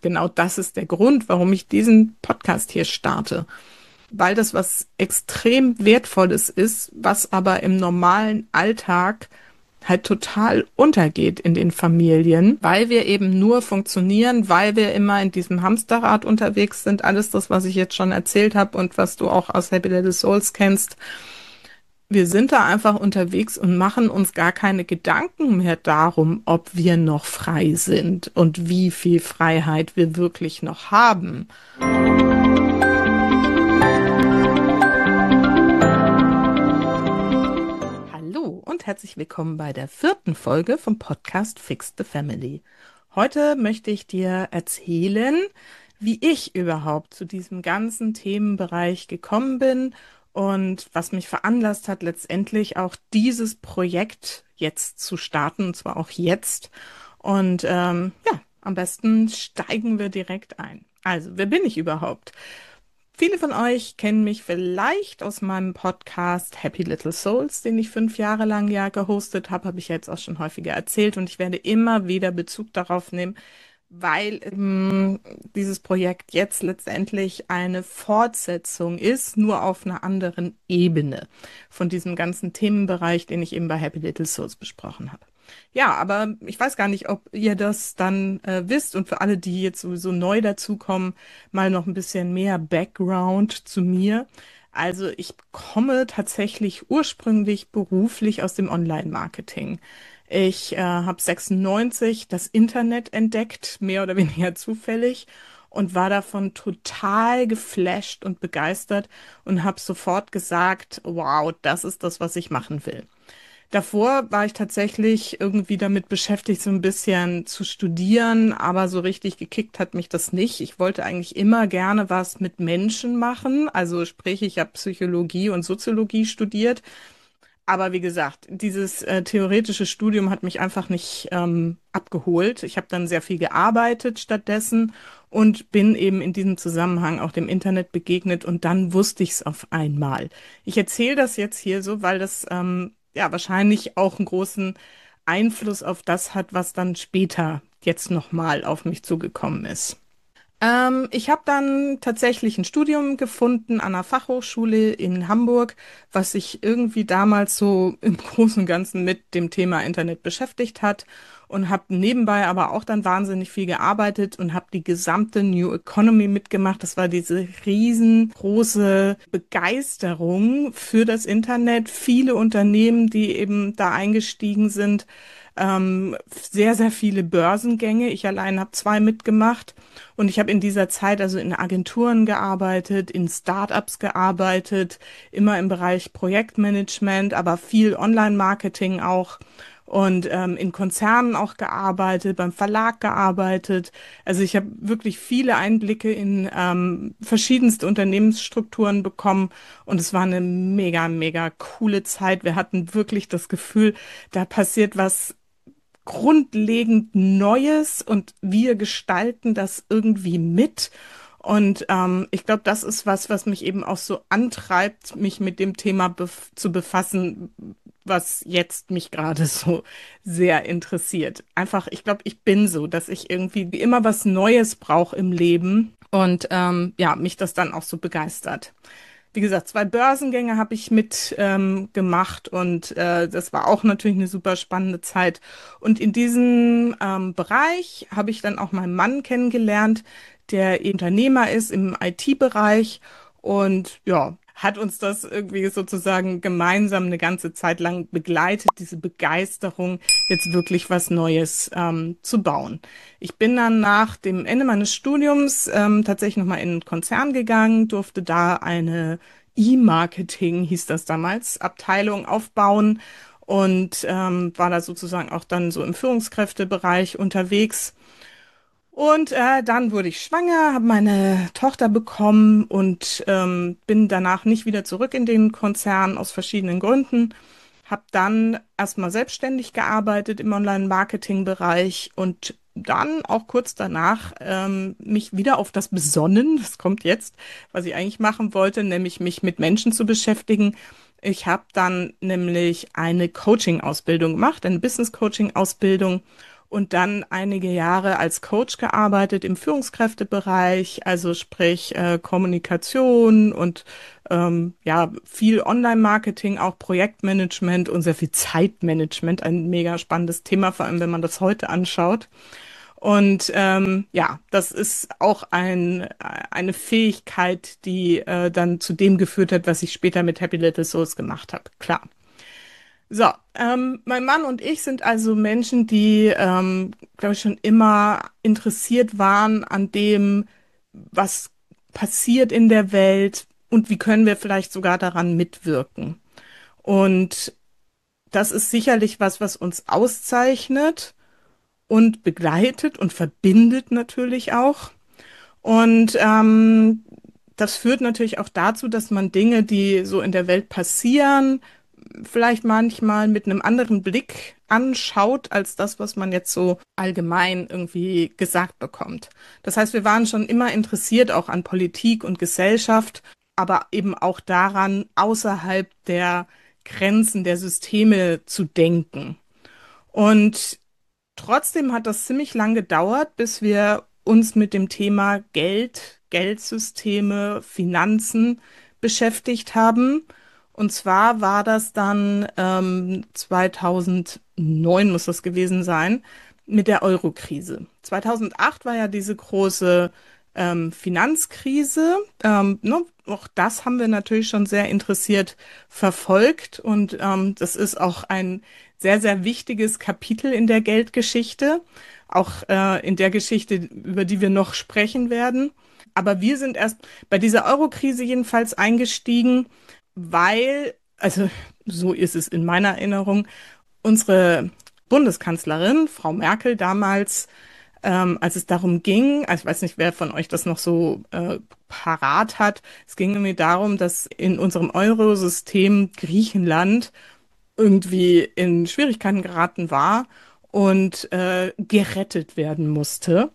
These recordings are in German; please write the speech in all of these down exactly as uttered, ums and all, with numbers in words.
genau das ist der Grund, warum ich diesen Podcast hier starte. Weil das was extrem Wertvolles ist, was aber im normalen Alltag halt total untergeht in den Familien, weil wir eben nur funktionieren, weil wir immer in diesem Hamsterrad unterwegs sind. Alles das, was ich jetzt schon erzählt habe und was du auch aus Happy Little Souls kennst. Wir sind da einfach unterwegs und machen uns gar keine Gedanken mehr darum, ob wir noch frei sind und wie viel Freiheit wir wirklich noch haben. Hallo und herzlich willkommen bei der vierten Folge vom Podcast Fix the Family. Heute möchte ich dir erzählen, wie ich überhaupt zu diesem ganzen Themenbereich gekommen bin und was mich veranlasst hat, letztendlich auch dieses Projekt jetzt zu starten, und zwar auch jetzt. Und ähm, ja, am besten steigen wir direkt ein. Also, wer bin ich überhaupt? Viele von euch kennen mich vielleicht aus meinem Podcast Happy Little Souls, den ich fünf Jahre lang ja gehostet habe, habe ich jetzt auch schon häufiger erzählt und ich werde immer wieder Bezug darauf nehmen, weil ähm, dieses Projekt jetzt letztendlich eine Fortsetzung ist, nur auf einer anderen Ebene von diesem ganzen Themenbereich, den ich eben bei Happy Little Souls besprochen habe. Ja, aber ich weiß gar nicht, ob ihr das dann äh, wisst und für alle, die jetzt sowieso neu dazukommen, mal noch ein bisschen mehr Background zu mir. Also ich komme tatsächlich ursprünglich beruflich aus dem Online-Marketing. Ich äh, habe sechsundneunzig das Internet entdeckt, mehr oder weniger zufällig, und war davon total geflasht und begeistert und habe sofort gesagt, wow, das ist das, was ich machen will. Davor war ich tatsächlich irgendwie damit beschäftigt, so ein bisschen zu studieren, aber so richtig gekickt hat mich das nicht. Ich wollte eigentlich immer gerne was mit Menschen machen. Also sprich, ich habe Psychologie und Soziologie studiert. Aber wie gesagt, dieses äh, theoretische Studium hat mich einfach nicht ähm, abgeholt. Ich habe dann sehr viel gearbeitet stattdessen und bin eben in diesem Zusammenhang auch dem Internet begegnet und dann wusste ich es auf einmal. Ich erzähle das jetzt hier so, weil das ähm, ja wahrscheinlich auch einen großen Einfluss auf das hat, was dann später jetzt nochmal auf mich zugekommen ist. Ähm, ich habe dann tatsächlich ein Studium gefunden an einer Fachhochschule in Hamburg, was sich irgendwie damals so im Großen und Ganzen mit dem Thema Internet beschäftigt hat und habe nebenbei aber auch dann wahnsinnig viel gearbeitet und habe die gesamte New Economy mitgemacht. Das war diese riesengroße Begeisterung für das Internet. Viele Unternehmen, die eben da eingestiegen sind, ähm, sehr, sehr viele Börsengänge. Ich allein habe zwei mitgemacht. Und ich habe in dieser Zeit also in Agenturen gearbeitet, in Startups gearbeitet, immer im Bereich Projektmanagement, aber viel Online-Marketing auch und ähm, in Konzernen auch gearbeitet, beim Verlag gearbeitet. Also ich habe wirklich viele Einblicke in ähm, verschiedenste Unternehmensstrukturen bekommen und es war eine mega, mega coole Zeit. Wir hatten wirklich das Gefühl, da passiert was grundlegend Neues und wir gestalten das irgendwie mit. Und ähm, ich glaube, das ist was, was mich eben auch so antreibt, mich mit dem Thema bef zu befassen, was jetzt mich gerade so sehr interessiert. Einfach, ich glaube, ich bin so, dass ich irgendwie immer was Neues brauche im Leben und ähm, ja, mich das dann auch so begeistert. Wie gesagt, zwei Börsengänge habe ich mit ähm, gemacht und äh, das war auch natürlich eine super spannende Zeit. Und in diesem ähm, Bereich habe ich dann auch meinen Mann kennengelernt, der Unternehmer ist im I T-Bereich und ja, hat uns das irgendwie sozusagen gemeinsam eine ganze Zeit lang begleitet, diese Begeisterung, jetzt wirklich was Neues ähm, zu bauen. Ich bin dann nach dem Ende meines Studiums ähm, tatsächlich nochmal in einen Konzern gegangen, durfte da eine E-Marketing, hieß das damals, Abteilung aufbauen und ähm, war da sozusagen auch dann so im Führungskräftebereich unterwegs. Und äh, dann wurde ich schwanger, habe meine Tochter bekommen und ähm, bin danach nicht wieder zurück in den Konzern aus verschiedenen Gründen. Habe dann erstmal selbstständig gearbeitet im Online-Marketing-Bereich und dann auch kurz danach ähm, mich wieder auf das besonnen, das kommt jetzt, was ich eigentlich machen wollte, nämlich mich mit Menschen zu beschäftigen. Ich habe dann nämlich eine Coaching-Ausbildung gemacht, eine Business-Coaching-Ausbildung und dann einige Jahre als Coach gearbeitet im Führungskräftebereich, also sprich äh, Kommunikation und ähm, ja, viel Online-Marketing, auch Projektmanagement und sehr viel Zeitmanagement. Ein mega spannendes Thema, vor allem wenn man das heute anschaut. Und ähm, ja, das ist auch ein, eine Fähigkeit, die äh, dann zu dem geführt hat, was ich später mit Happy Little Souls gemacht habe. Klar. So, ähm, mein Mann und ich sind also Menschen, die, ähm, glaube ich, schon immer interessiert waren an dem, was passiert in der Welt und wie können wir vielleicht sogar daran mitwirken. Und das ist sicherlich was, was uns auszeichnet und begleitet und verbindet natürlich auch. Und ähm, das führt natürlich auch dazu, dass man Dinge, die so in der Welt passieren, vielleicht manchmal mit einem anderen Blick anschaut, als das, was man jetzt so allgemein irgendwie gesagt bekommt. Das heißt, wir waren schon immer interessiert auch an Politik und Gesellschaft, aber eben auch daran, außerhalb der Grenzen der Systeme zu denken. Und trotzdem hat das ziemlich lang gedauert, bis wir uns mit dem Thema Geld, Geldsysteme, Finanzen beschäftigt haben. Und zwar war das dann ähm, zweitausendneun muss das gewesen sein, mit der Euro-Krise. zweitausendacht war ja diese große ähm, Finanzkrise. Ähm, ne, auch das haben wir natürlich schon sehr interessiert verfolgt. Und ähm, das ist auch ein sehr, sehr wichtiges Kapitel in der Geldgeschichte, auch äh, in der Geschichte, über die wir noch sprechen werden. Aber wir sind erst bei dieser Euro-Krise jedenfalls eingestiegen, weil, also so ist es in meiner Erinnerung, unsere Bundeskanzlerin, Frau Merkel, damals, ähm, als es darum ging, also ich weiß nicht, wer von euch das noch so äh, parat hat, es ging irgendwie darum, dass in unserem Eurosystem Griechenland irgendwie in Schwierigkeiten geraten war und äh, gerettet werden musste.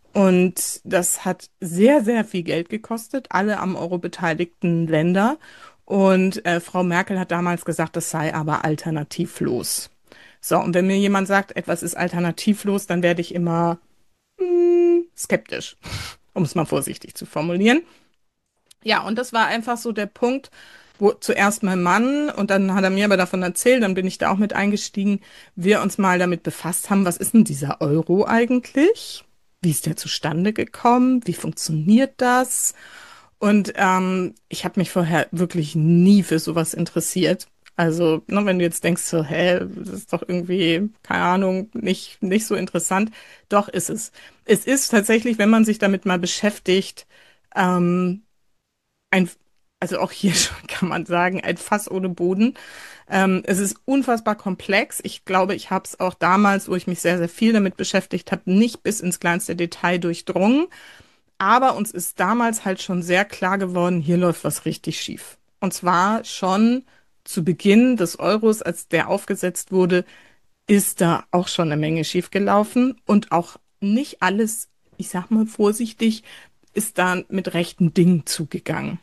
Und das hat sehr, sehr viel Geld gekostet, alle am Euro beteiligten Länder. Und äh, Frau Merkel hat damals gesagt, das sei aber alternativlos. So, und wenn mir jemand sagt, etwas ist alternativlos, dann werde ich immer hm, skeptisch, um es mal vorsichtig zu formulieren. Ja, und das war einfach so der Punkt, wo zuerst mein Mann und dann hat er mir aber davon erzählt, dann bin ich da auch mit eingestiegen, wir uns mal damit befasst haben, was ist denn dieser Euro eigentlich? Wie ist der zustande gekommen? Wie funktioniert das? Und ähm, ich habe mich vorher wirklich nie für sowas interessiert. Also, ne, wenn du jetzt denkst, so, hä, das ist doch irgendwie, keine Ahnung, nicht, nicht so interessant. Doch ist es. Es ist tatsächlich, wenn man sich damit mal beschäftigt, ähm, ein, also auch hier schon kann man sagen, ein Fass ohne Boden. Ähm, es ist unfassbar komplex. Ich glaube, ich habe es auch damals, wo ich mich sehr, sehr viel damit beschäftigt habe, nicht bis ins kleinste Detail durchdrungen. Aber uns ist damals halt schon sehr klar geworden, hier läuft was richtig schief. Und zwar schon zu Beginn des Euros, als der aufgesetzt wurde, ist da auch schon eine Menge schiefgelaufen und auch nicht alles, ich sag mal vorsichtig, ist da mit rechten Dingen zugegangen.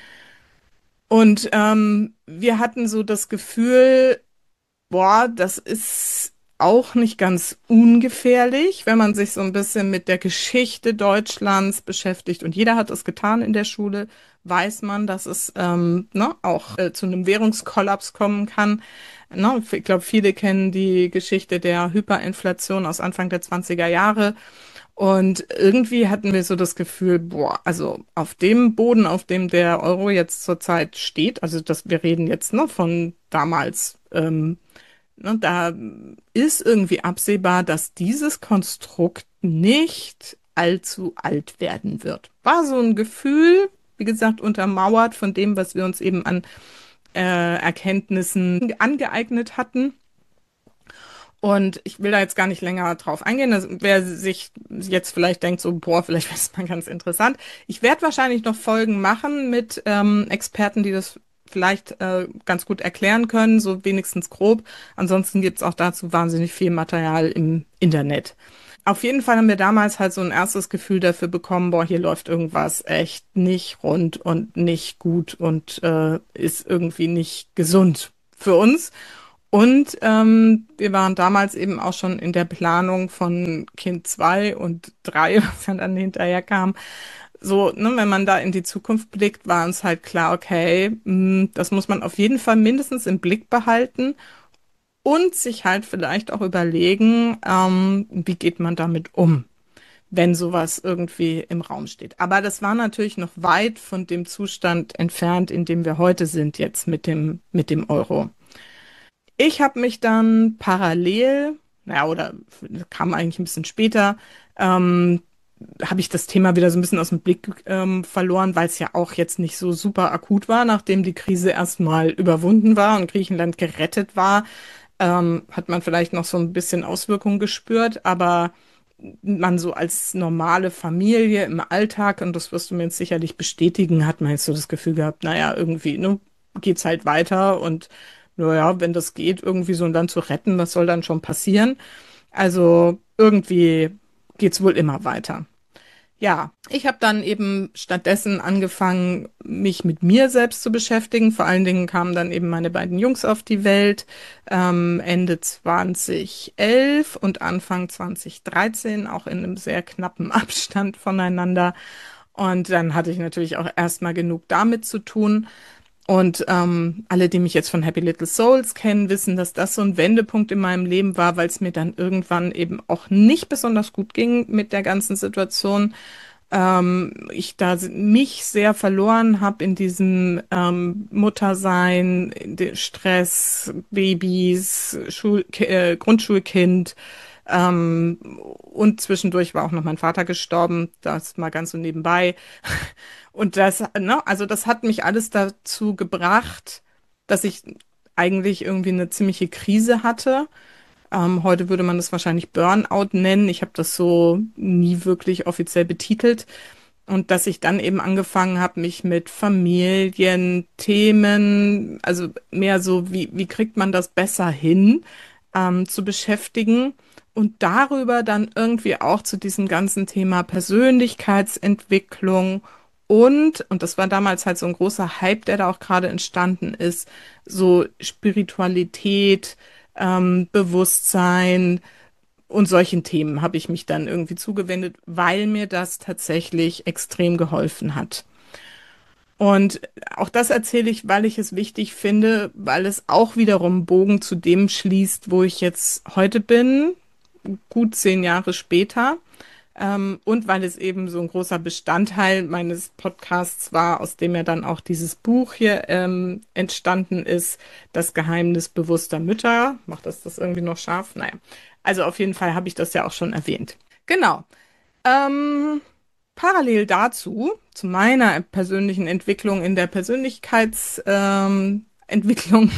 Und ähm, wir hatten so das Gefühl, boah, das ist auch nicht ganz ungefährlich, wenn man sich so ein bisschen mit der Geschichte Deutschlands beschäftigt. Und jeder hat es getan in der Schule, weiß man, dass es ähm, ne, auch äh, zu einem Währungskollaps kommen kann. Ne, ich glaube, viele kennen die Geschichte der Hyperinflation aus Anfang der zwanziger Jahre. Und irgendwie hatten wir so das Gefühl, boah, also auf dem Boden, auf dem der Euro jetzt zurzeit steht, also das, wir reden jetzt noch von damals, ähm, ne, da ist irgendwie absehbar, dass dieses Konstrukt nicht allzu alt werden wird. War so ein Gefühl, wie gesagt, untermauert von dem, was wir uns eben an äh, Erkenntnissen angeeignet hatten. Und ich will da jetzt gar nicht länger drauf eingehen. Also, wer sich jetzt vielleicht denkt, so, boah, vielleicht wäre es mal ganz interessant. Ich werde wahrscheinlich noch Folgen machen mit ähm, Experten, die das vielleicht äh, ganz gut erklären können, so wenigstens grob. Ansonsten gibt's auch dazu wahnsinnig viel Material im Internet. Auf jeden Fall haben wir damals halt so ein erstes Gefühl dafür bekommen, boah, hier läuft irgendwas echt nicht rund und nicht gut und äh, ist irgendwie nicht gesund für uns. Und ähm, wir waren damals eben auch schon in der Planung von Kind zwei und drei, was ja dann hinterher kam. So, ne, wenn man da in die Zukunft blickt, war uns halt klar, okay, mh, das muss man auf jeden Fall mindestens im Blick behalten und sich halt vielleicht auch überlegen, ähm, wie geht man damit um, wenn sowas irgendwie im Raum steht. Aber das war natürlich noch weit von dem Zustand entfernt, in dem wir heute sind jetzt mit dem, mit dem Euro. Ich habe mich dann parallel, naja, oder kam eigentlich ein bisschen später, ähm, habe ich das Thema wieder so ein bisschen aus dem Blick ähm, verloren, weil es ja auch jetzt nicht so super akut war, nachdem die Krise erstmal überwunden war und Griechenland gerettet war, ähm, hat man vielleicht noch so ein bisschen Auswirkungen gespürt, aber man so als normale Familie im Alltag, und das wirst du mir jetzt sicherlich bestätigen, hat man jetzt so das Gefühl gehabt, naja, irgendwie, ne, geht's halt weiter und naja, wenn das geht, irgendwie so ein Land zu retten, was soll dann schon passieren? Also irgendwie geht's wohl immer weiter. Ja, ich habe dann eben stattdessen angefangen, mich mit mir selbst zu beschäftigen. Vor allen Dingen kamen dann eben meine beiden Jungs auf die Welt, ähm, Ende zwanzig elf und Anfang zwanzig dreizehn, auch in einem sehr knappen Abstand voneinander. Und dann hatte ich natürlich auch erstmal genug damit zu tun. Und ähm, alle, die mich jetzt von Happy Little Souls kennen, wissen, dass das so ein Wendepunkt in meinem Leben war, weil es mir dann irgendwann eben auch nicht besonders gut ging mit der ganzen Situation. Ähm, ich da mich sehr verloren habe in diesem ähm, Muttersein, in den Stress, Babys, Schul äh, Grundschulkind. Ähm, und zwischendurch war auch noch mein Vater gestorben, das mal ganz so nebenbei. Und das, ne, also das hat mich alles dazu gebracht, dass ich eigentlich irgendwie eine ziemliche Krise hatte. Ähm, heute würde man das wahrscheinlich Burnout nennen. Ich habe das so nie wirklich offiziell betitelt. Und dass ich dann eben angefangen habe, mich mit Familienthemen, also mehr so, wie, wie kriegt man das besser hin, ähm, zu beschäftigen. Und darüber dann irgendwie auch zu diesem ganzen Thema Persönlichkeitsentwicklung und, und das war damals halt so ein großer Hype, der da auch gerade entstanden ist, so Spiritualität, ähm, Bewusstsein und solchen Themen habe ich mich dann irgendwie zugewendet, weil mir das tatsächlich extrem geholfen hat. Und auch das erzähle ich, weil ich es wichtig finde, weil es auch wiederum Bogen zu dem schließt, wo ich jetzt heute bin, gut zehn Jahre später. Ähm, und weil es eben so ein großer Bestandteil meines Podcasts war, aus dem ja dann auch dieses Buch hier ähm, entstanden ist, Das Geheimnis bewusster Mütter. Macht das das irgendwie noch scharf? Naja. Also auf jeden Fall habe ich das ja auch schon erwähnt. Genau. Ähm, Parallel dazu, zu meiner persönlichen Entwicklung in der Persönlichkeitsentwicklung, ähm, Entwicklung,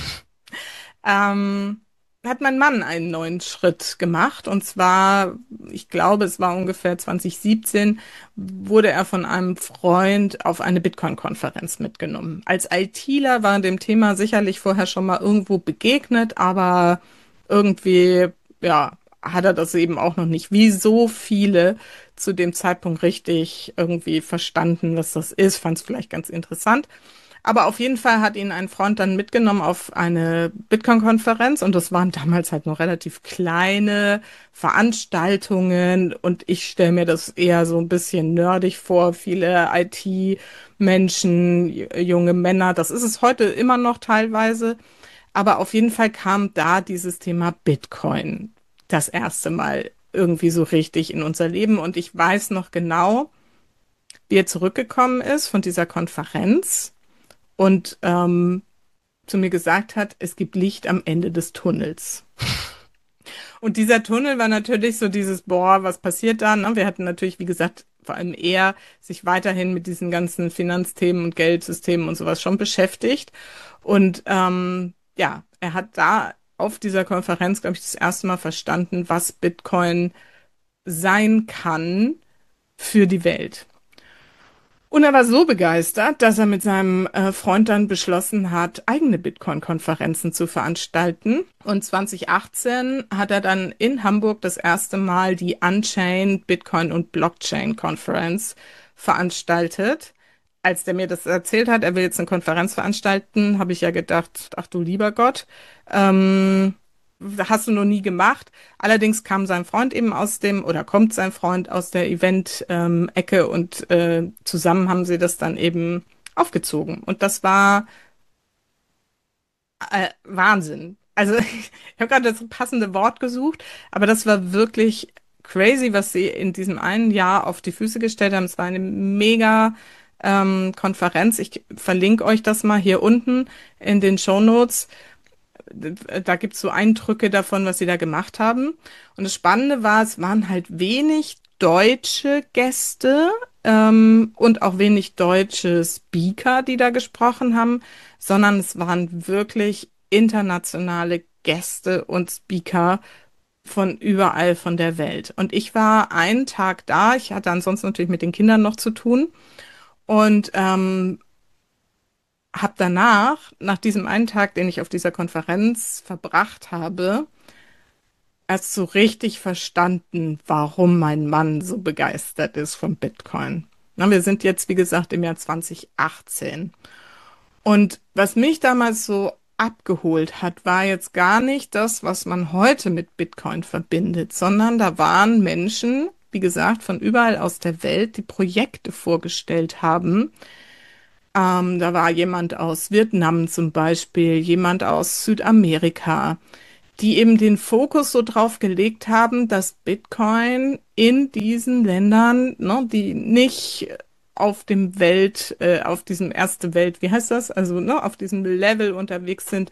ähm, hat mein Mann einen neuen Schritt gemacht. Und zwar, ich glaube, es war ungefähr zwanzig siebzehn, wurde er von einem Freund auf eine Bitcoin-Konferenz mitgenommen. Als ITler war dem Thema sicherlich vorher schon mal irgendwo begegnet, aber irgendwie, ja, hat er das eben auch noch nicht, wie so viele zu dem Zeitpunkt richtig irgendwie verstanden, was das ist, fand es vielleicht ganz interessant. Aber auf jeden Fall hat ihn ein Freund dann mitgenommen auf eine Bitcoin-Konferenz und das waren damals halt noch relativ kleine Veranstaltungen und ich stelle mir das eher so ein bisschen nerdig vor, viele I T-Menschen, junge Männer, das ist es heute immer noch teilweise, aber auf jeden Fall kam da dieses Thema Bitcoin das erste Mal irgendwie so richtig in unser Leben und ich weiß noch genau, wie er zurückgekommen ist von dieser Konferenz und ähm, zu mir gesagt hat, es gibt Licht am Ende des Tunnels. Und dieser Tunnel war natürlich so dieses, boah, was passiert da? Ne? Wir hatten natürlich, wie gesagt, vor allem er sich weiterhin mit diesen ganzen Finanzthemen und Geldsystemen und sowas schon beschäftigt. Und ähm, ja, er hat da auf dieser Konferenz, glaube ich, das erste Mal verstanden, was Bitcoin sein kann für die Welt. Und er war so begeistert, dass er mit seinem äh, Freund dann beschlossen hat, eigene Bitcoin-Konferenzen zu veranstalten. Und zwanzig achtzehn hat er dann in Hamburg das erste Mal die Unchained Bitcoin und Blockchain Conference veranstaltet. als der mir das erzählt hat, er will jetzt eine Konferenz veranstalten, habe ich ja gedacht, ach du lieber Gott, ähm, hast du noch nie gemacht. Allerdings kam sein Freund eben aus dem, oder kommt sein Freund aus der Event-Ecke und äh, zusammen haben sie das dann eben aufgezogen. Und das war äh, Wahnsinn. Also ich habe gerade das passende Wort gesucht, aber das war wirklich crazy, was sie in diesem einen Jahr auf die Füße gestellt haben. Es war eine mega ähm, Konferenz. Ich verlinke euch das mal hier unten in den Shownotes. Da gibt es so Eindrücke davon, was sie da gemacht haben. Und das Spannende war, es waren halt wenig deutsche Gäste ähm, und auch wenig deutsche Speaker, die da gesprochen haben, sondern es waren wirklich internationale Gäste und Speaker von überall von der Welt. Und ich war einen Tag da. Ich hatte ansonsten natürlich mit den Kindern noch zu tun und ähm, habe danach, nach diesem einen Tag, den ich auf dieser Konferenz verbracht habe, erst so richtig verstanden, warum mein Mann so begeistert ist von Bitcoin. Na, wir sind jetzt, wie gesagt, im Jahr zwanzig achtzehn. Und was mich damals so abgeholt hat, war jetzt gar nicht das, was man heute mit Bitcoin verbindet, sondern da waren Menschen, wie gesagt, von überall aus der Welt, die Projekte vorgestellt haben. Ähm, da war jemand aus Vietnam zum Beispiel, jemand aus Südamerika, die eben den Fokus so drauf gelegt haben, dass Bitcoin in diesen Ländern, ne, die nicht auf dem Welt, äh, auf diesem erste Welt, wie heißt das? Also, ne, auf diesem Level unterwegs sind,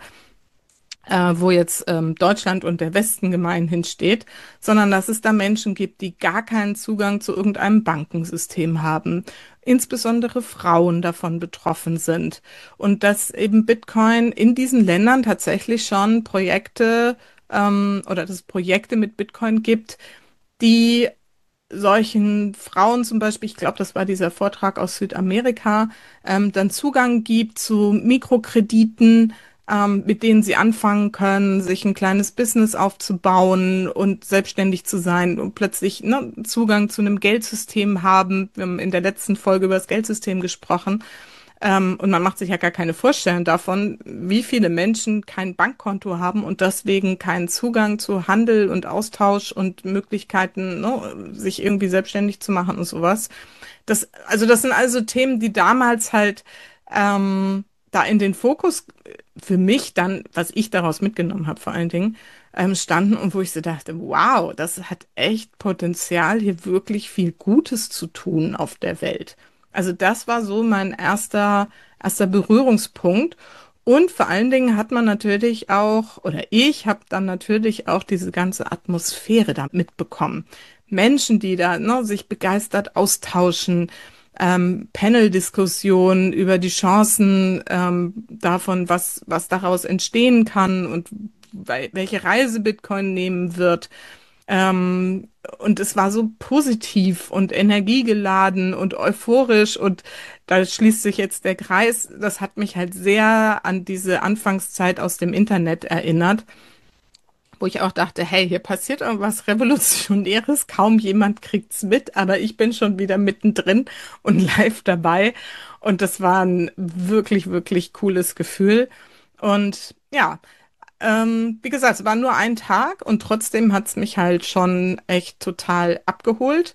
äh, wo jetzt ähm, Deutschland und der Westen gemeinhin steht, sondern dass es da Menschen gibt, die gar keinen Zugang zu irgendeinem Bankensystem haben, insbesondere Frauen davon betroffen sind und dass eben Bitcoin in diesen Ländern tatsächlich schon Projekte ähm, oder dass es Projekte mit Bitcoin gibt, die solchen Frauen zum Beispiel, ich glaube, das war dieser Vortrag aus Südamerika, ähm, dann Zugang gibt zu Mikrokrediten, ähm, mit denen sie anfangen können, sich ein kleines Business aufzubauen und selbstständig zu sein und plötzlich ne, Zugang zu einem Geldsystem haben. Wir haben in der letzten Folge über das Geldsystem gesprochen. Ähm, und man macht sich ja gar keine Vorstellung davon, wie viele Menschen kein Bankkonto haben und deswegen keinen Zugang zu Handel und Austausch und Möglichkeiten, ne, sich irgendwie selbstständig zu machen und sowas. Das, also das sind also Themen, die damals halt ähm, da in den Fokus für mich dann, was ich daraus mitgenommen habe vor allen Dingen, ähm, standen und wo ich so dachte, wow, das hat echt Potenzial, hier wirklich viel Gutes zu tun auf der Welt. Also das war so mein erster, erster Berührungspunkt. Und vor allen Dingen hat man natürlich auch, oder ich habe dann natürlich auch diese ganze Atmosphäre da mitbekommen. Menschen, die da ne, sich begeistert austauschen, ähm, Panel-Diskussionen über die Chancen ähm, davon, was, was daraus entstehen kann und wel- welche Reise Bitcoin nehmen wird. Ähm, und es war so positiv und energiegeladen und euphorisch und da schließt sich jetzt der Kreis. Das hat mich halt sehr an diese Anfangszeit aus dem Internet erinnert, wo ich auch dachte, hey, hier passiert irgendwas Revolutionäres, kaum jemand kriegt's mit, aber ich bin schon wieder mittendrin und live dabei. Und das war ein wirklich, wirklich cooles Gefühl. Und ja, ähm, wie gesagt, es war nur ein Tag und trotzdem hat's mich halt schon echt total abgeholt.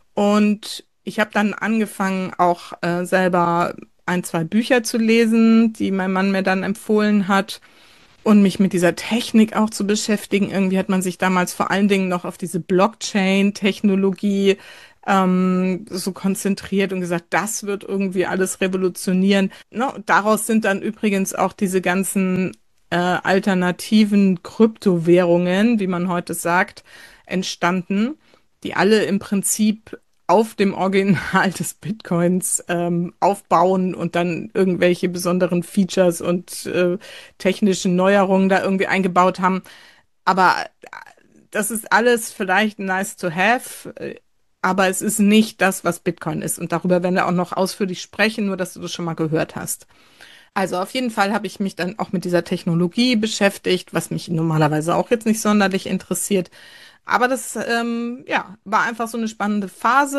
Und ich habe dann angefangen, auch äh, selber ein, zwei Bücher zu lesen, die mein Mann mir dann empfohlen hat und mich mit dieser Technik auch zu beschäftigen. Irgendwie hat man sich damals vor allen Dingen noch auf diese Blockchain-Technologie ähm, so konzentriert und gesagt, das wird irgendwie alles revolutionieren. Ne? Daraus sind dann übrigens auch diese ganzen äh, alternativen Kryptowährungen, wie man heute sagt, entstanden, die alle im Prinzip auf dem Original des Bitcoins ähm, aufbauen und dann irgendwelche besonderen Features und äh, technischen Neuerungen da irgendwie eingebaut haben. Aber äh, das ist alles vielleicht nice to have, äh, aber es ist nicht das, was Bitcoin ist. Und darüber werden wir auch noch ausführlich sprechen, nur dass du das schon mal gehört hast. Also auf jeden Fall habe ich mich dann auch mit dieser Technologie beschäftigt, was mich normalerweise auch jetzt nicht sonderlich interessiert. Aber das, ähm, ja, war einfach so eine spannende Phase.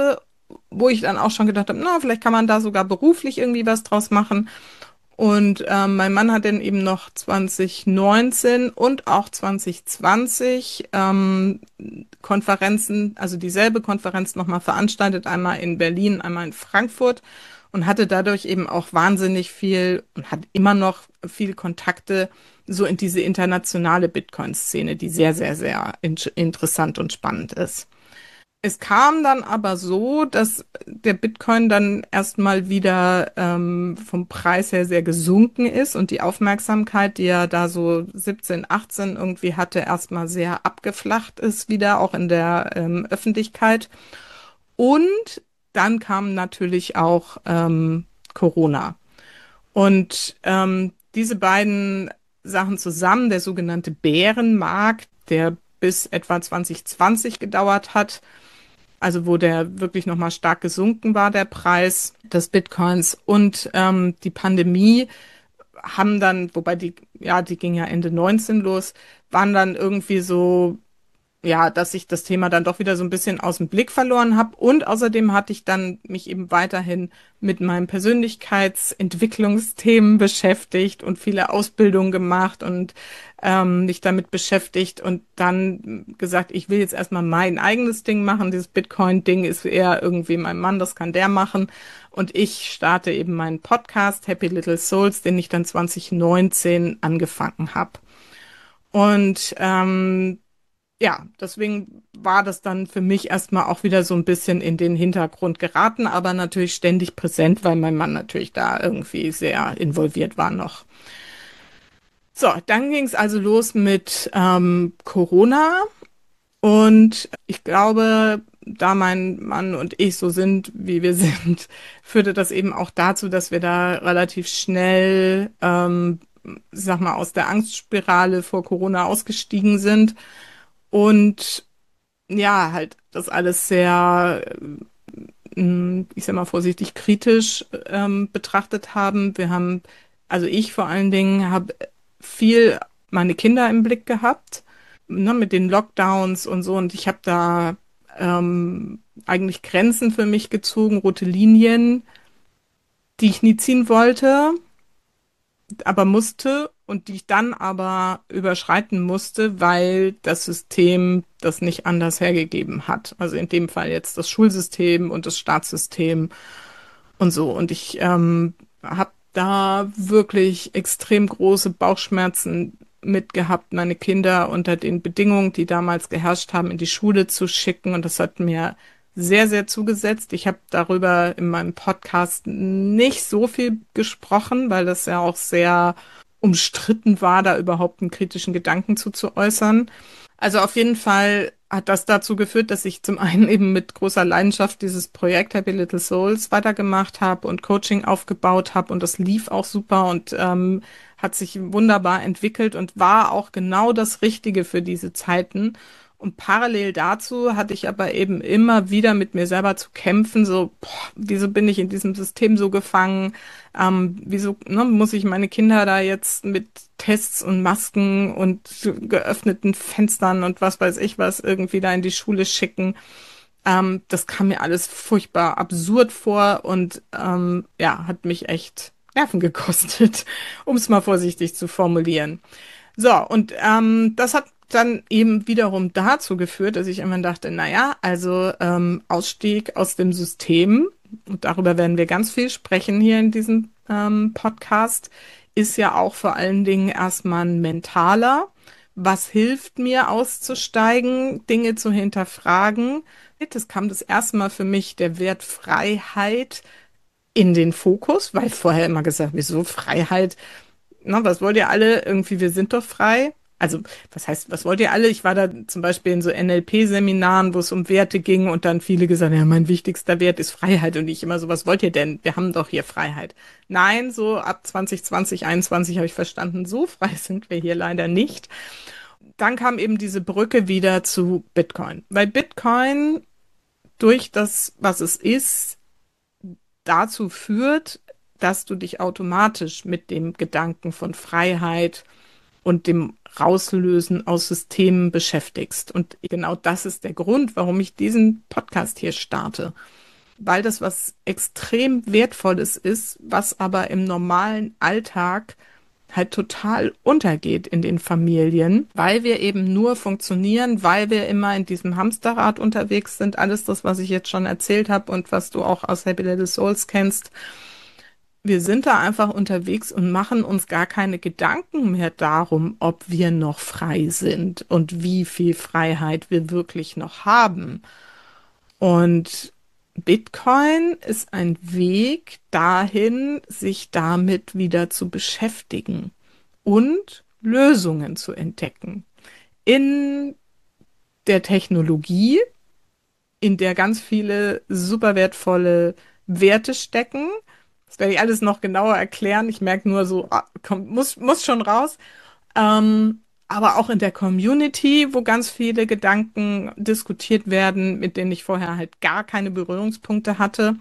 wo ich dann auch schon gedacht habe, na, vielleicht kann man da sogar beruflich irgendwie was draus machen. Und ähm, mein Mann hat dann eben noch zwanzig neunzehn und auch zwanzig zwanzig ähm, Konferenzen, also dieselbe Konferenz nochmal veranstaltet, einmal in Berlin, einmal in Frankfurt und hatte dadurch eben auch wahnsinnig viel und hat immer noch viel Kontakte so in diese internationale Bitcoin-Szene, die sehr, sehr, sehr in interessant und spannend ist. Es kam dann aber so, dass der Bitcoin dann erstmal wieder ähm, vom Preis her sehr gesunken ist und die Aufmerksamkeit, die er da so siebzehn, achtzehn irgendwie hatte, erstmal sehr abgeflacht ist wieder, auch in der ähm, Öffentlichkeit. Und dann kam natürlich auch ähm, Corona. Und ähm, diese beiden Sachen zusammen, der sogenannte Bärenmarkt, der bis etwa zwanzig zwanzig gedauert hat, also wo der wirklich nochmal stark gesunken war, der Preis des Bitcoins und ähm, die Pandemie haben dann, wobei die, ja, die ging ja Ende neunzehn los, waren dann irgendwie so ja, dass ich das Thema dann doch wieder so ein bisschen aus dem Blick verloren habe. Und außerdem hatte ich dann mich eben weiterhin mit meinen Persönlichkeitsentwicklungsthemen beschäftigt und viele Ausbildungen gemacht und ähm, mich damit beschäftigt und dann gesagt, ich will jetzt erstmal mein eigenes Ding machen. Dieses Bitcoin-Ding ist eher irgendwie mein Mann, das kann der machen. Und ich starte eben meinen Podcast Happy Little Souls, den ich dann zwanzig neunzehn angefangen habe. Und ähm, ja, deswegen war das dann für mich erstmal auch wieder so ein bisschen in den Hintergrund geraten, aber natürlich ständig präsent, weil mein Mann natürlich da irgendwie sehr involviert war noch. So, dann ging es also los mit ähm, Corona und ich glaube, da mein Mann und ich so sind, wie wir sind, führte das eben auch dazu, dass wir da relativ schnell, ähm, sag mal, aus der Angstspirale vor Corona ausgestiegen sind und ja, halt das alles sehr, ähm, ich sag mal vorsichtig, kritisch ähm, betrachtet haben. Wir haben, also ich vor allen Dingen, habe viel meine Kinder im Blick gehabt, ne, mit den Lockdowns und so. Und ich habe da ähm, eigentlich Grenzen für mich gezogen, rote Linien, die ich nie ziehen wollte, aber musste und die ich dann aber überschreiten musste, weil das System das nicht anders hergegeben hat. Also in dem Fall jetzt das Schulsystem und das Staatssystem und so. Und ich ähm, habe da wirklich extrem große Bauchschmerzen mitgehabt, meine Kinder unter den Bedingungen, die damals geherrscht haben, in die Schule zu schicken. Und das hat mir sehr, sehr zugesetzt. Ich habe darüber in meinem Podcast nicht so viel gesprochen, weil das ja auch sehr umstritten war, da überhaupt einen kritischen Gedanken zu, zu äußern. Also auf jeden Fall hat das dazu geführt, dass ich zum einen eben mit großer Leidenschaft dieses Projekt Happy Little Souls weitergemacht habe und Coaching aufgebaut habe und das lief auch super und ähm, hat sich wunderbar entwickelt und war auch genau das Richtige für diese Zeiten. Und parallel dazu hatte ich aber eben immer wieder mit mir selber zu kämpfen, so, boah, wieso bin ich in diesem System so gefangen? Ähm, wieso, ne, muss ich meine Kinder da jetzt mit Tests und Masken und geöffneten Fenstern und was weiß ich was irgendwie da in die Schule schicken? Ähm, das kam mir alles furchtbar absurd vor und ähm, ja, hat mich echt Nerven gekostet, um es mal vorsichtig zu formulieren. So, und ähm, das hat dann eben wiederum dazu geführt, dass ich immer dachte, naja, also ähm, Ausstieg aus dem System, und darüber werden wir ganz viel sprechen hier in diesem ähm, Podcast, ist ja auch vor allen Dingen erstmal ein mentaler. Was hilft mir auszusteigen, Dinge zu hinterfragen? Es kam das erste Mal für mich der Wert Freiheit in den Fokus, weil vorher immer gesagt, wieso Freiheit? Na, was wollt ihr alle? Irgendwie, wir sind doch frei. Also, was heißt, was wollt ihr alle? Ich war da zum Beispiel in so N L P-Seminaren, wo es um Werte ging und dann viele gesagt, ja, mein wichtigster Wert ist Freiheit und ich immer so, was wollt ihr denn? Wir haben doch hier Freiheit. Nein, so ab zwanzig zwanzig, einundzwanzig habe ich verstanden, so frei sind wir hier leider nicht. Dann kam eben diese Brücke wieder zu Bitcoin, weil Bitcoin durch das, was es ist, dazu führt, dass du dich automatisch mit dem Gedanken von Freiheit und dem Rauslösen aus Systemen beschäftigst. Und genau das ist der Grund, warum ich diesen Podcast hier starte. weil das was extrem Wertvolles ist, was aber im normalen Alltag halt total untergeht in den Familien, weil wir eben nur funktionieren, weil wir immer in diesem Hamsterrad unterwegs sind. Alles das, was ich jetzt schon erzählt habe und was du auch aus Happy Little Souls kennst. Wir sind da einfach unterwegs und machen uns gar keine Gedanken mehr darum, ob wir noch frei sind und wie viel Freiheit wir wirklich noch haben. Und Bitcoin ist ein Weg dahin, sich damit wieder zu beschäftigen und Lösungen zu entdecken. In der Technologie, in der ganz viele super wertvolle Werte stecken. Das werde ich alles noch genauer erklären. Ich merke nur so, ah, komm, muss, muss schon raus. Ähm, aber auch in der Community, wo ganz viele Gedanken diskutiert werden, mit denen ich vorher halt gar keine Berührungspunkte hatte.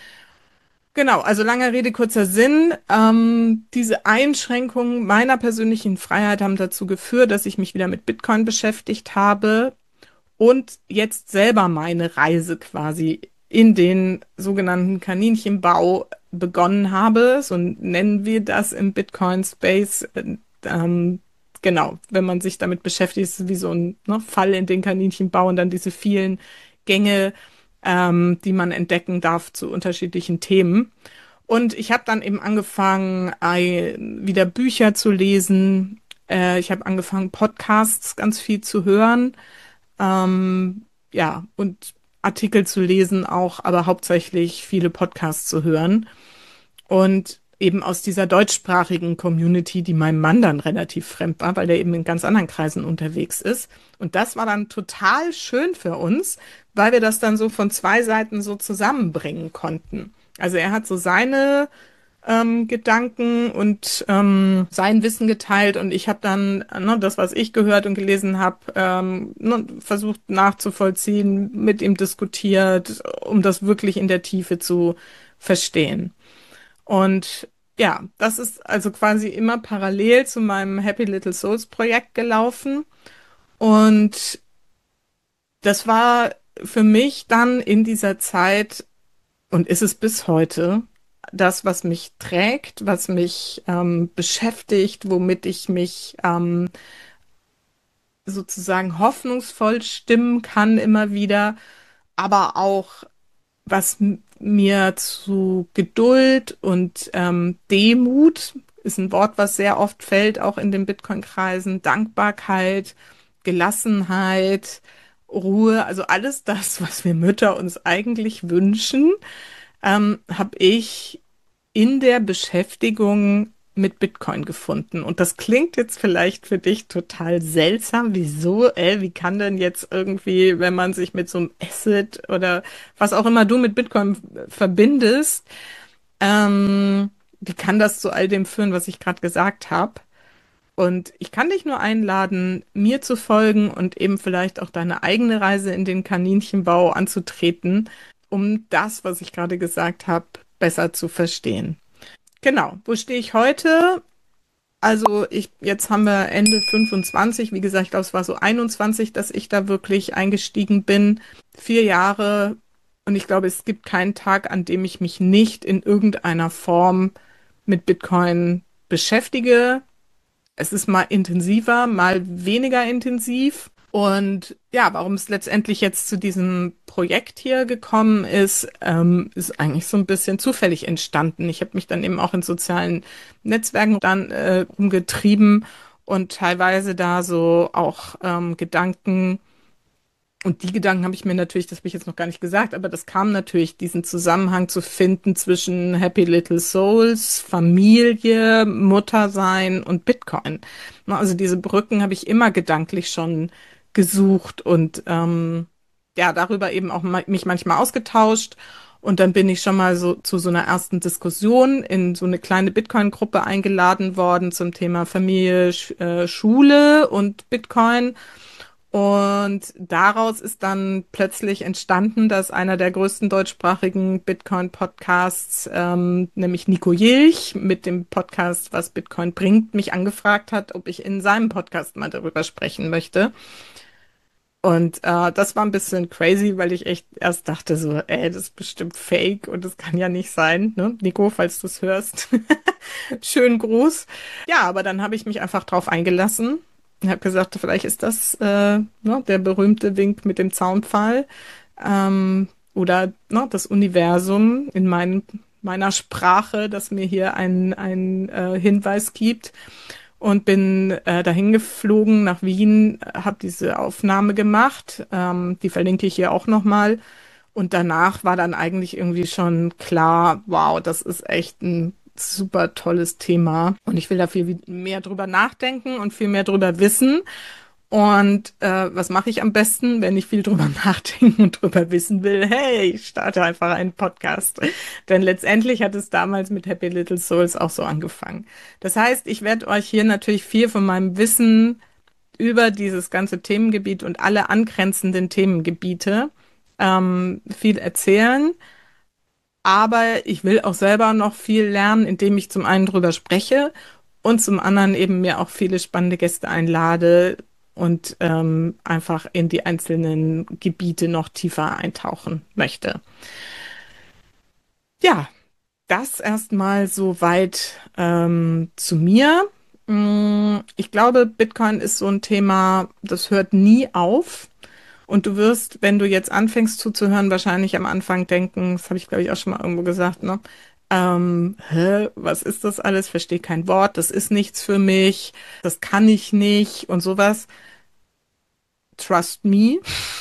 Genau, also langer Rede, kurzer Sinn. Ähm, diese Einschränkungen meiner persönlichen Freiheit haben dazu geführt, dass ich mich wieder mit Bitcoin beschäftigt habe und jetzt selber meine Reise quasi in den sogenannten Kaninchenbau begonnen habe. So nennen wir das im Bitcoin-Space. Ähm, genau, wenn man sich damit beschäftigt, ist es wie so ein ne, Fall in den Kaninchenbau und dann diese vielen Gänge, ähm, die man entdecken darf zu unterschiedlichen Themen. Und ich habe dann eben angefangen, äh, wieder Bücher zu lesen. Äh, ich habe angefangen, Podcasts ganz viel zu hören. Ähm, ja, und Artikel zu lesen auch, aber hauptsächlich viele Podcasts zu hören. Und eben aus dieser deutschsprachigen Community, die meinem Mann dann relativ fremd war, weil der eben in ganz anderen Kreisen unterwegs ist. Und das war dann total schön für uns, weil wir das dann so von zwei Seiten so zusammenbringen konnten. Also er hat so seine ähm, Gedanken und ähm, sein Wissen geteilt und ich habe dann ne, das, was ich gehört und gelesen habe, ähm, ne, versucht nachzuvollziehen, mit ihm diskutiert, um das wirklich in der Tiefe zu verstehen. Und ja, das ist also quasi immer parallel zu meinem Happy Little Souls Projekt gelaufen. Und das war für mich dann in dieser Zeit und ist es bis heute das, was mich trägt, was mich ähm, beschäftigt, womit ich mich ähm, sozusagen hoffnungsvoll stimmen kann immer wieder, aber auch was m- mir zu Geduld und ähm, Demut ist ein Wort, was sehr oft fällt, auch in den Bitcoin-Kreisen, Dankbarkeit, Gelassenheit, Ruhe, also alles das, was wir Mütter uns eigentlich wünschen, ähm, habe ich in der Beschäftigung mit Bitcoin gefunden. Und das klingt jetzt vielleicht für dich total seltsam. Wieso? Äh, wie kann denn jetzt irgendwie, wenn man sich mit so einem Asset oder was auch immer du mit Bitcoin verbindest, ähm, wie kann das zu all dem führen, was ich gerade gesagt habe? Und ich kann dich nur einladen, mir zu folgen und eben vielleicht auch deine eigene Reise in den Kaninchenbau anzutreten, um das, was ich gerade gesagt habe, besser zu verstehen. Genau, wo stehe ich heute? Also ich, jetzt haben wir Ende fünfundzwanzig, wie gesagt, ich glaube, es war so einundzwanzig, dass ich da wirklich eingestiegen bin. Vier Jahre und ich glaube, es gibt keinen Tag, an dem ich mich nicht in irgendeiner Form mit Bitcoin beschäftige. Es ist mal intensiver, mal weniger intensiv. Und ja, warum es letztendlich jetzt zu diesem Projekt hier gekommen ist, ähm, ist eigentlich so ein bisschen zufällig entstanden. Ich habe mich dann eben auch in sozialen Netzwerken dann äh, umgetrieben und teilweise da so auch ähm, Gedanken und die Gedanken habe ich mir natürlich, das habe ich jetzt noch gar nicht gesagt, aber das kam natürlich, diesen Zusammenhang zu finden zwischen Happy Little Souls, Familie, Muttersein und Bitcoin. Na, also diese Brücken habe ich immer gedanklich schon gesucht und ähm, ja, darüber eben auch ma- mich manchmal ausgetauscht. Und dann bin ich schon mal so zu so einer ersten Diskussion in so eine kleine Bitcoin-Gruppe eingeladen worden zum Thema Familie, Sch äh, Schule und Bitcoin. Und daraus ist dann plötzlich entstanden, dass einer der größten deutschsprachigen Bitcoin-Podcasts, ähm, nämlich Nico Jilch, mit dem Podcast Was Bitcoin bringt, mich angefragt hat, ob ich in seinem Podcast mal darüber sprechen möchte. Und äh, das war ein bisschen crazy, weil ich echt erst dachte so, ey, das ist bestimmt fake und das kann ja nicht sein, ne? Nico, falls du es hörst, schönen Gruß. Ja, aber dann habe ich mich einfach drauf eingelassen und habe gesagt, vielleicht ist das äh, ne, der berühmte Wink mit dem Zaunpfahl ähm, oder ne, das Universum in mein, meiner Sprache, das mir hier einen einen, äh, Hinweis gibt. Und bin äh, dahin geflogen nach Wien, habe diese Aufnahme gemacht. Ähm, die verlinke ich hier auch nochmal. Und danach war dann eigentlich irgendwie schon klar, wow, das ist echt ein super tolles Thema. Und ich will da viel mehr drüber nachdenken und viel mehr drüber wissen. Und äh, was mache ich am besten, wenn ich viel drüber nachdenken und drüber wissen will? Hey, ich starte einfach einen Podcast. Denn letztendlich hat es damals mit Happy Little Souls auch so angefangen. Das heißt, ich werde euch hier natürlich viel von meinem Wissen über dieses ganze Themengebiet und alle angrenzenden Themengebiete ähm, viel erzählen. Aber ich will auch selber noch viel lernen, indem ich zum einen drüber spreche und zum anderen eben mir auch viele spannende Gäste einlade und ähm, einfach in die einzelnen Gebiete noch tiefer eintauchen möchte. Ja, das erstmal soweit ähm, zu mir. Mm, Ich glaube, Bitcoin ist so ein Thema, das hört nie auf. Und du wirst, wenn du jetzt anfängst zuzuhören, wahrscheinlich am Anfang denken, das habe ich glaube ich auch schon mal irgendwo gesagt, ne? Ähm, hä, was ist das alles? Verstehe kein Wort, das ist nichts für mich, das kann ich nicht und sowas. Trust me,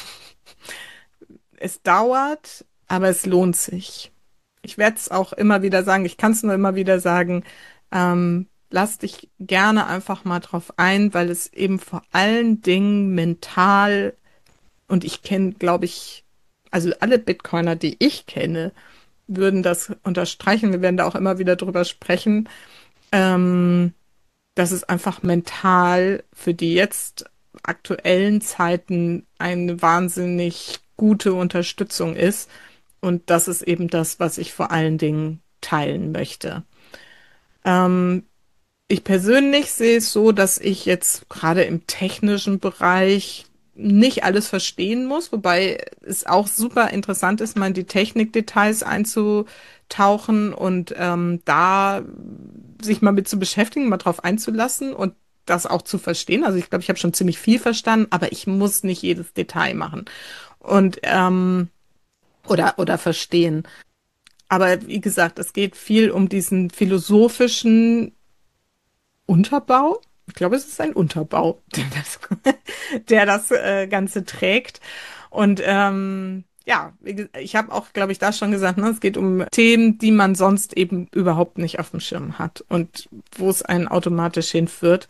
es dauert, aber es lohnt sich. Ich werde es auch immer wieder sagen, ich kann es nur immer wieder sagen, ähm, lass dich gerne einfach mal drauf ein, weil es eben vor allen Dingen mental. Und ich kenne, glaube ich, also alle Bitcoiner, die ich kenne, würden das unterstreichen. Wir werden da auch immer wieder drüber sprechen, ähm, dass es einfach mental für die jetzt aktuellen Zeiten eine wahnsinnig gute Unterstützung ist. Und das ist eben das, was ich vor allen Dingen teilen möchte. Ähm, Ich persönlich sehe es so, dass ich jetzt gerade im technischen Bereich nicht alles verstehen muss, wobei es auch super interessant ist, mal in die Technikdetails einzutauchen und ähm, da sich mal mit zu beschäftigen, mal drauf einzulassen und das auch zu verstehen. Also ich glaube, ich habe schon ziemlich viel verstanden, aber ich muss nicht jedes Detail machen und ähm, oder oder verstehen. Aber wie gesagt, es geht viel um diesen philosophischen Unterbau. Ich glaube, es ist ein Unterbau, der das, der das äh, Ganze trägt. Und ähm, ja, wie ge- ich habe auch, glaube ich, da schon gesagt, ne, es geht um Themen, die man sonst eben überhaupt nicht auf dem Schirm hat und wo es einen automatisch hinführt.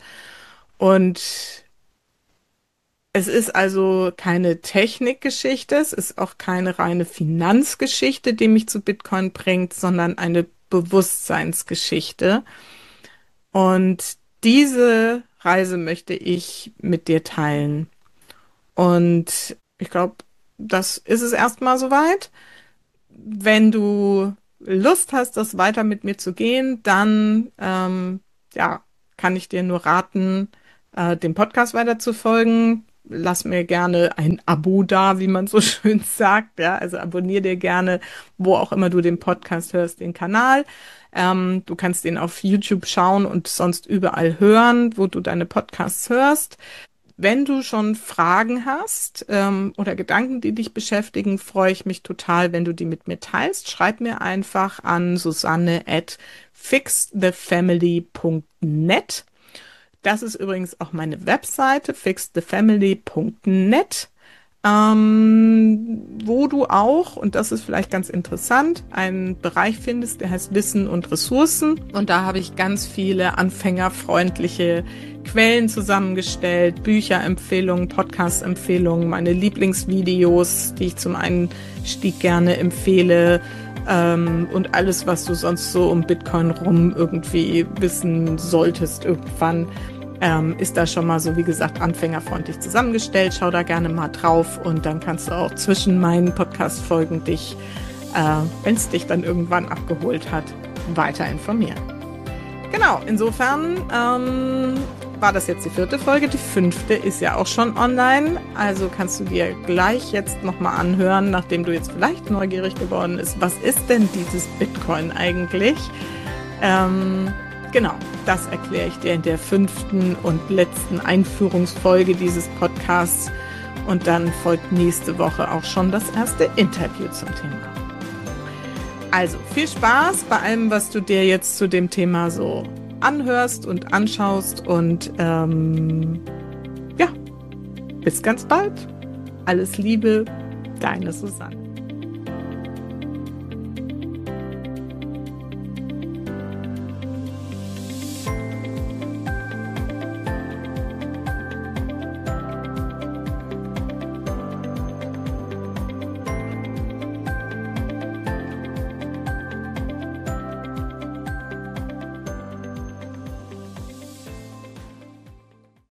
Und es ist also keine Technikgeschichte, es ist auch keine reine Finanzgeschichte, die mich zu Bitcoin bringt, sondern eine Bewusstseinsgeschichte. Und diese Reise möchte ich mit dir teilen. Und ich glaube, das ist es erstmal soweit. Wenn du Lust hast, das weiter mit mir zu gehen, dann ähm, ja, kann ich dir nur raten, äh, dem Podcast weiter zu folgen. Lass mir gerne ein Abo da, wie man so schön sagt. Ja, also abonnier dir gerne, wo auch immer du den Podcast hörst, den Kanal. Ähm, du kannst den auf YouTube schauen und sonst überall hören, wo du deine Podcasts hörst. Wenn du schon Fragen hast ähm, oder Gedanken, die dich beschäftigen, freue ich mich total, wenn du die mit mir teilst. Schreib mir einfach an Susanne at fix the family punkt net. Das ist übrigens auch meine Webseite, fix the family punkt net, ähm, wo du auch, und das ist vielleicht ganz interessant, einen Bereich findest, der heißt Wissen und Ressourcen. Und da habe ich ganz viele anfängerfreundliche Quellen zusammengestellt, Bücherempfehlungen, Podcast-Empfehlungen, meine Lieblingsvideos, die ich zum Einstieg gerne empfehle, ähm, und alles, was du sonst so um Bitcoin rum irgendwie wissen solltest irgendwann, ähm, ist da schon mal so, wie gesagt, anfängerfreundlich zusammengestellt. Schau da gerne mal drauf und dann kannst du auch zwischen meinen Podcast-Folgen dich, äh, wenn es dich dann irgendwann abgeholt hat, weiter informieren. Genau, insofern ähm, war das jetzt die vierte Folge. Die fünfte ist ja auch schon online. Also kannst du dir gleich jetzt nochmal anhören, nachdem du jetzt vielleicht neugierig geworden bist. Was ist denn dieses Bitcoin eigentlich? Ähm, genau, das erkläre ich dir in der fünften und letzten Einführungsfolge dieses Podcasts. Und dann folgt nächste Woche auch schon das erste Interview zum Thema. Also viel Spaß bei allem, was du dir jetzt zu dem Thema so anhörst und anschaust. Und ähm, ja, bis ganz bald. Alles Liebe, deine Susanne.